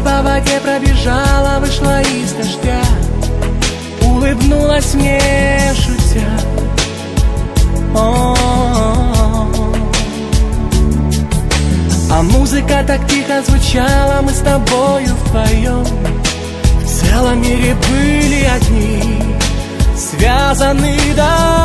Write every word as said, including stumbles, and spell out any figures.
по воде пробежала, вышла из дождя, улыбнулась мне, шутя. О-о-о-о. А музыка так тихо звучала, мы с тобою вдвоем в целом мире были одни, связаны до